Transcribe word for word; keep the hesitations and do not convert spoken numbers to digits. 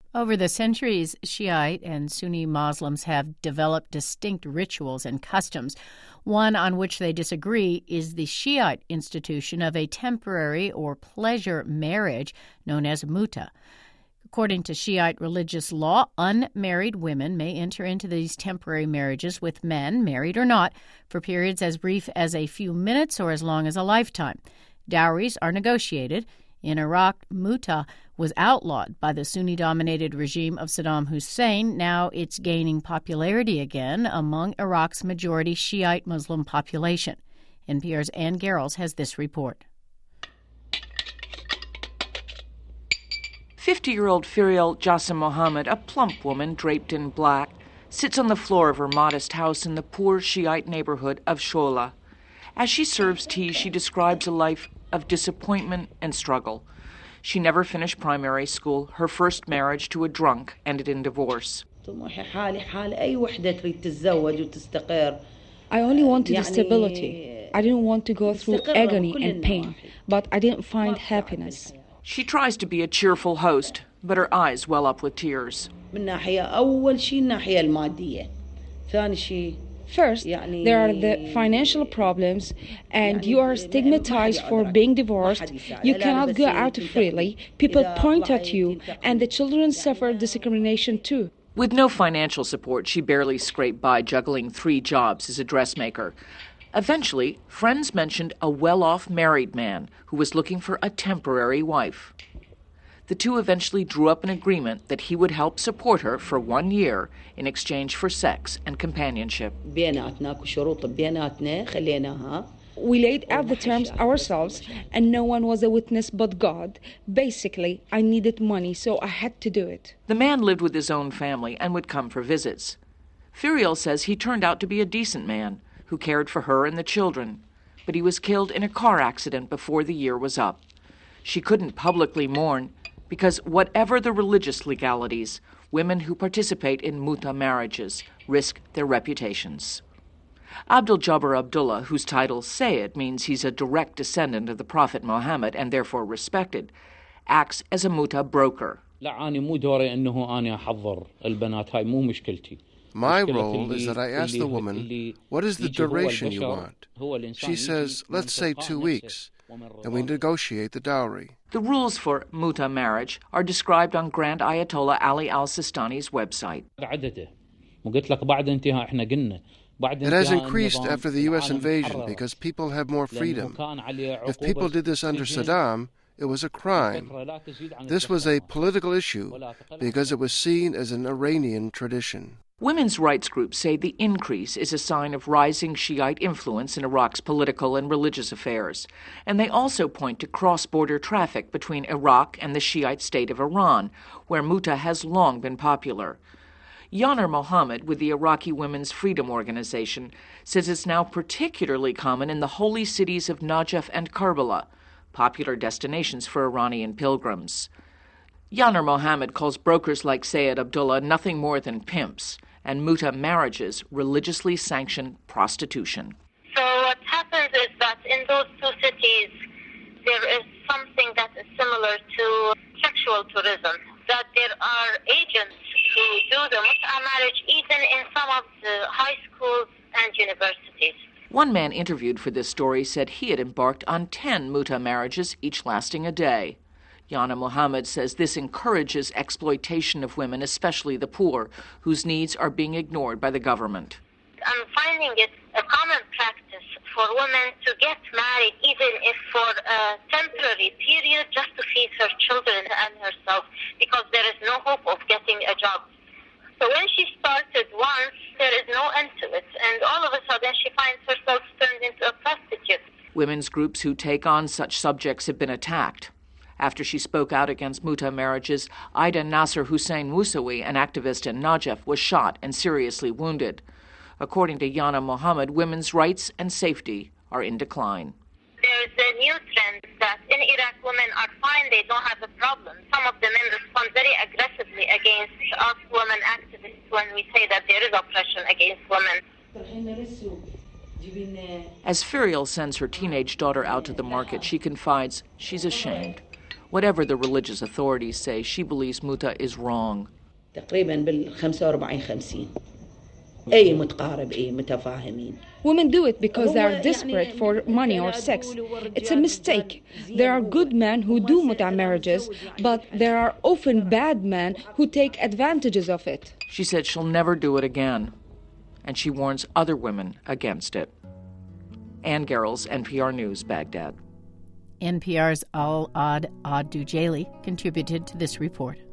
Over the centuries, Shiite and Sunni Muslims have developed distinct rituals and customs. One on which they disagree is the Shiite institution of a temporary or pleasure marriage known as muta. According to Shiite religious law, unmarried women may enter into these temporary marriages with men, married or not, for periods as brief as a few minutes or as long as a lifetime. Dowries are negotiated. In Iraq, muta was outlawed by the Sunni-dominated regime of Saddam Hussein. Now it's gaining popularity again among Iraq's majority Shiite Muslim population. N P R's Ann Garrels has this report. fifty-year-old Firial Jassim Mohammed, a plump woman draped in black, sits on the floor of her modest house in the poor Shiite neighborhood of Shola. As she serves tea, she describes a life of disappointment and struggle. She never finished primary school. Her first marriage to a drunk ended in divorce. I only wanted stability. I didn't want to go through agony and pain, but I didn't find happiness. She tries to be a cheerful host, but her eyes well up with tears. First, there are the financial problems, and you are stigmatized for being divorced. You cannot go out freely. People point at you, and the children suffer discrimination too. With no financial support, she barely scraped by, juggling three jobs as a dressmaker. Eventually, friends mentioned a well-off married man who was looking for a temporary wife. The two eventually drew up an agreement that he would help support her for one year in exchange for sex and companionship. We laid out the terms ourselves, and no one was a witness but God. Basically, I needed money, so I had to do it. The man lived with his own family and would come for visits. Firial says he turned out to be a decent man who cared for her and the children, but he was killed in a car accident before the year was up. She couldn't publicly mourn because whatever the religious legalities, women who participate in muta marriages risk their reputations. Abdul Jabbar Abdullah, whose title Sayyid means he's a direct descendant of the Prophet Muhammad and therefore respected, acts as a muta broker. My role is that I ask the woman, what is the duration you want? She says, let's say two weeks, and we negotiate the dowry. The rules for muta marriage are described on Grand Ayatollah Ali al-Sistani's website. It has increased after the U S invasion because people have more freedom. If people did this under Saddam, it was a crime. This was a political issue because it was seen as an Iranian tradition. Women's rights groups say the increase is a sign of rising Shiite influence in Iraq's political and religious affairs. And they also point to cross-border traffic between Iraq and the Shiite state of Iran, where muta has long been popular. Yanar Mohammed with the Iraqi Women's Freedom Organization says it's now particularly common in the holy cities of Najaf and Karbala, popular destinations for Iranian pilgrims. Yanar Mohammed calls brokers like Sayyid Abdullah nothing more than pimps, and muta marriages religiously sanctioned prostitution. So what happens is that in those two cities, there is something that is similar to sexual tourism, that there are agents who do the muta marriage even in some of the high schools and universities. One man interviewed for this story said he had embarked on ten muta marriages, each lasting a day. Yana Mohammed says this encourages exploitation of women, especially the poor, whose needs are being ignored by the government. I'm finding it a common practice for women to get married, even if for a temporary period, just to feed her children and herself, because there is no hope of getting a job. So when she started once, there is no end to it, and all of a sudden she finds herself turned into a prostitute. Women's groups who take on such subjects have been attacked. After she spoke out against muta marriages, Ida Nasser Hussein Musawi, an activist in Najaf, was shot and seriously wounded. According to Yana Mohammed, women's rights and safety are in decline. There's a new trend that in Iraq women are fine, they don't have a problem. Some of the men respond very aggressively against us women activists when we say that there is oppression against women. As Firial sends her teenage daughter out to the market, she confides she's ashamed. Whatever the religious authorities say, she believes Muta is wrong. Women do it because they are desperate for money or sex. It's a mistake. There are good men who do muta marriages, but there are often bad men who take advantages of it. She said she'll never do it again, and she warns other women against it. Ann Garrels, N P R News, Baghdad. N P R's Al-Ad Ad-Dujaili contributed to this report.